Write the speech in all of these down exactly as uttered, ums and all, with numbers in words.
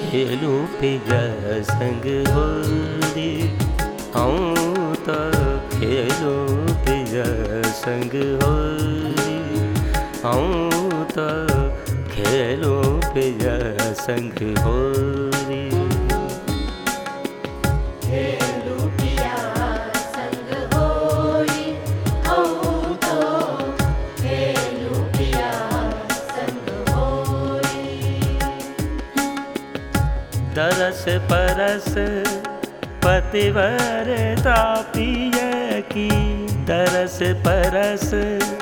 खेलूं पिया संग होली, हूँ तो खेलूं पिया संग होली, हूँ तो खेलूं पिया संग होली। खेलूं पिया संग होली, हूँ तो खेलूं पिया संग होली। दरस परस पतिव्रता पिया की, दरस परस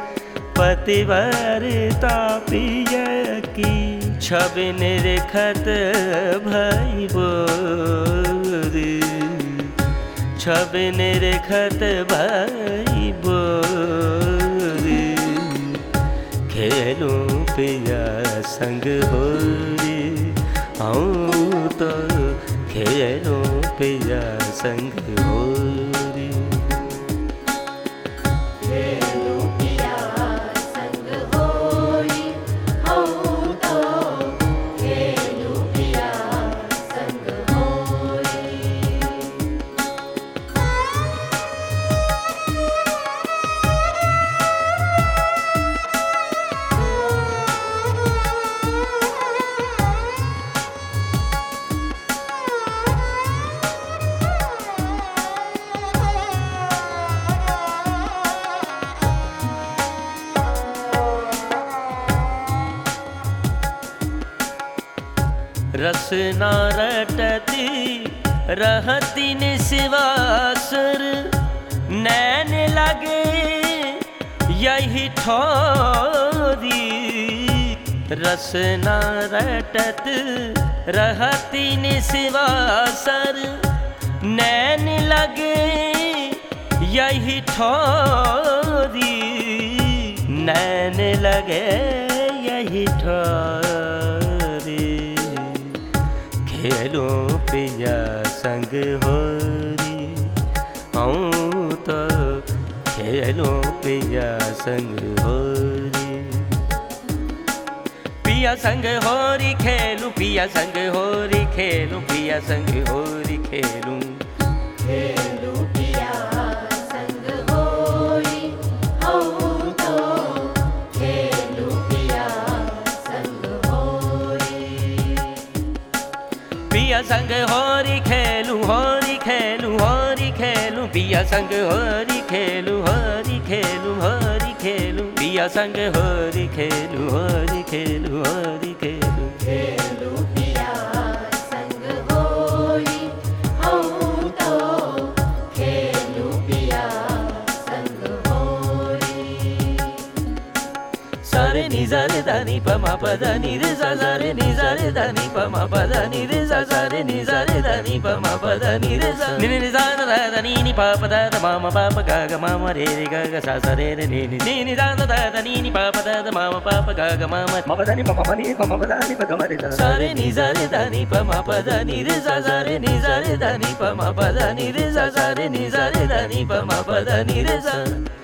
पतिव्रता पिया की, छवि निरखत भई बोरी, छवि निरखत भई बोरी। खेलूं पिया संग होली, हूँ तो खेलूं पिया संग होली। खेलूं पिया संग होली, हूँ तो खेलूं पिया संग होली। रसना रटती रहती निस्वासर, नैन लगे यही ठोरी। रसना रटत रहती निस्वासर, नैन लगे यही ठोरी, नैन लगे यही ठोरी। खेलूं पिया संग होली, हूँ तो खेलूं पिया संग होली। पिया संग होरी खेलूं, पिया संग होरी खेलूं, पिया संग होरी खेलूं। खेलूं पिया संग होली, हूँ तो खेलूं पिया संग होली। पिया संग होरी खेलूं, होरी खेलूं, होरी खेलूं, पिया संग होरी खेलूं, होरी खेलूं, होरी खेलूं, पिया संग होरी खेलूं, होरी खेलूं, होरी खेलूं। खेलूं पिया संग होली, हूँ तो खेलूं पिया संग होली। सारे नि सा रे धा नि प म प ध नि रे सा, सा रे नि सा रे धा नि प म प ध नि रे सा, सा रे नि सा रे धा नि प म प ध नि रे सा। नि नि सा ध ध नि नि प प ध ध म म प प ग ग म म रे रे ग ग सा सा रे रे नि नि नि नि सा ध ध नि नि प प ध ध म म प प ग ग म म म प ध नि प म प नि प म प ध नि प ग म रे सा। सा रे नि सा रे धा नि प म प ध नि रे सा, सा रे नि सा रे धा नि प म प ध नि रे सा, सा रे नि सा रे धा नि प म प ध नि रे सा।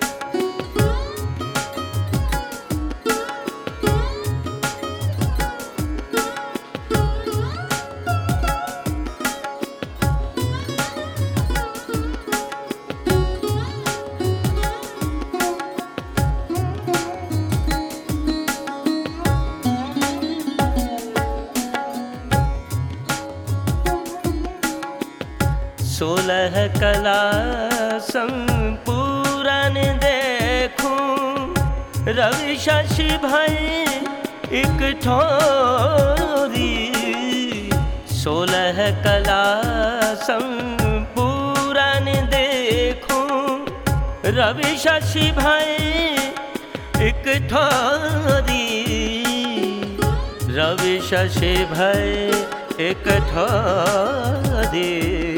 सोलह कला संपूर्ण देखूं, रवि शशि भई एक ठोरी। सोलह कला संपूर्ण देखूं, रवि शशि भई एक ठोरी। रवि शशि भई एक ठोरी।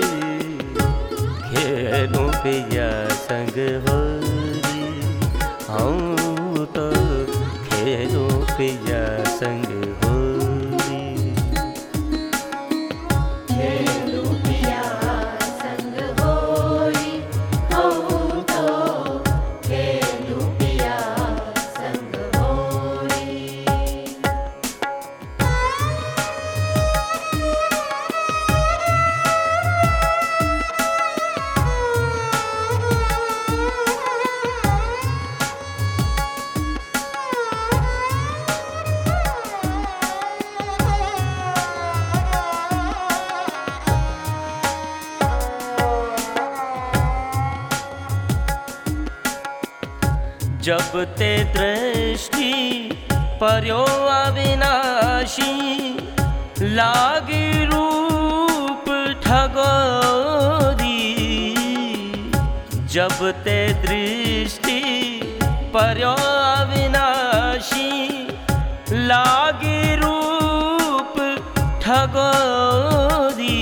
खेलूं पिया संग होली, हूँ तो खेलूं पिया संग होली। खेलूं पिया संग होली, हूँ तो खेलूं पिया संग होली। जब ते दृष्टि पर्यो अविनाशी लागे रूप ठगोरी। जब ते दृष्टि पर्यो अविनाशी लागे रूप ठगोरी।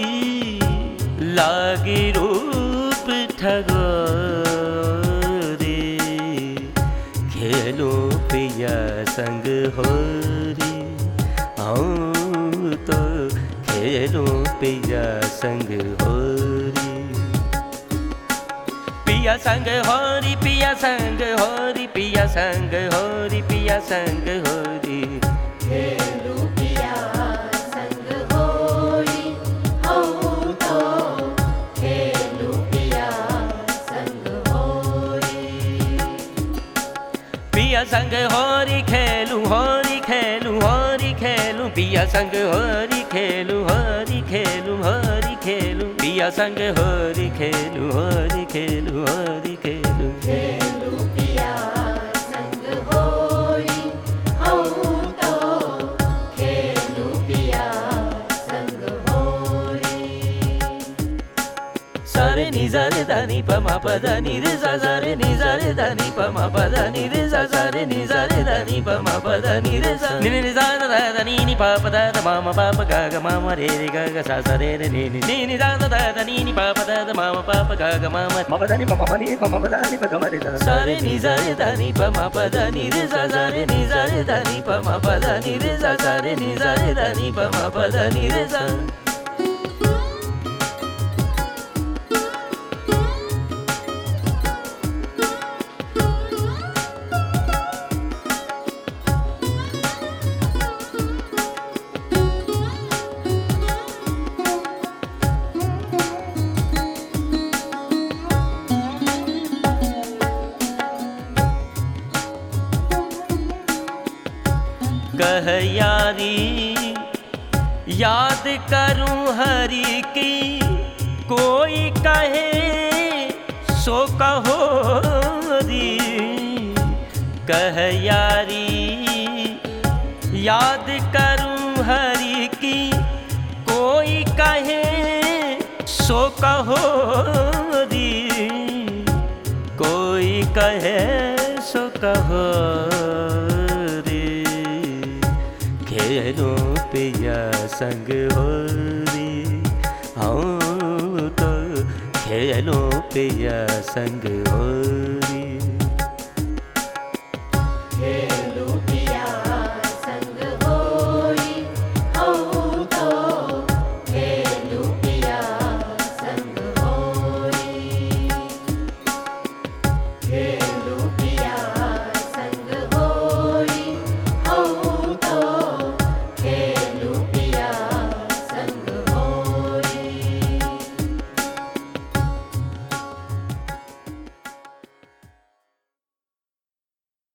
लागे रूप ठगोरी। खेलो पिया संग होरी आऊं तो खेलो पिया संग होरी। पिया संग होरी पिया संग होरी पिया संग होरी पिया संग होरी। खेलू पिया संग होरी आऊं तो खेलू पिया संग होरी। पिया संग होरी खेलू होरी खेलू होरी खेलू पिया संग होरी खेलू होरी खेलू होरी खेलू पिया संग होरी खेलू होरी खेलू होरी खेलू। खेलू पिया संग होरी आऊं तो खेलू पिया संग होरी। सारे नि सा रे दा नि प म प द नि रे सा सा रे नि सा रे दा नि प म प द नि रे सा सा रे नि सा रे दा नि प म प द नि रे सा नि नि सा दा दा नि नि प प द द म म प प ग ग म म रे रे ग ग सा सा रे रे नि नि नि नि सा दा दा नि नि प प द द म म प प ग ग म म म प द नि प म प नि प म प द नि प ग म रे सा सा रे नि सा रे दा नि प म प द नि रे सा सा रे नि सा रे दा नि प म प द नि रे सा सा रे नि सा रे दा नि प म प द नि रे सा। कह यारी याद करूं हरि की कोई कहे सो कहो री। कह यारी याद करूं हरि की कोई कहे सो कहो री। कोई कहे सो कहो खेलो पिया संग होरी आऊं तो खेलो पिया संग होरी।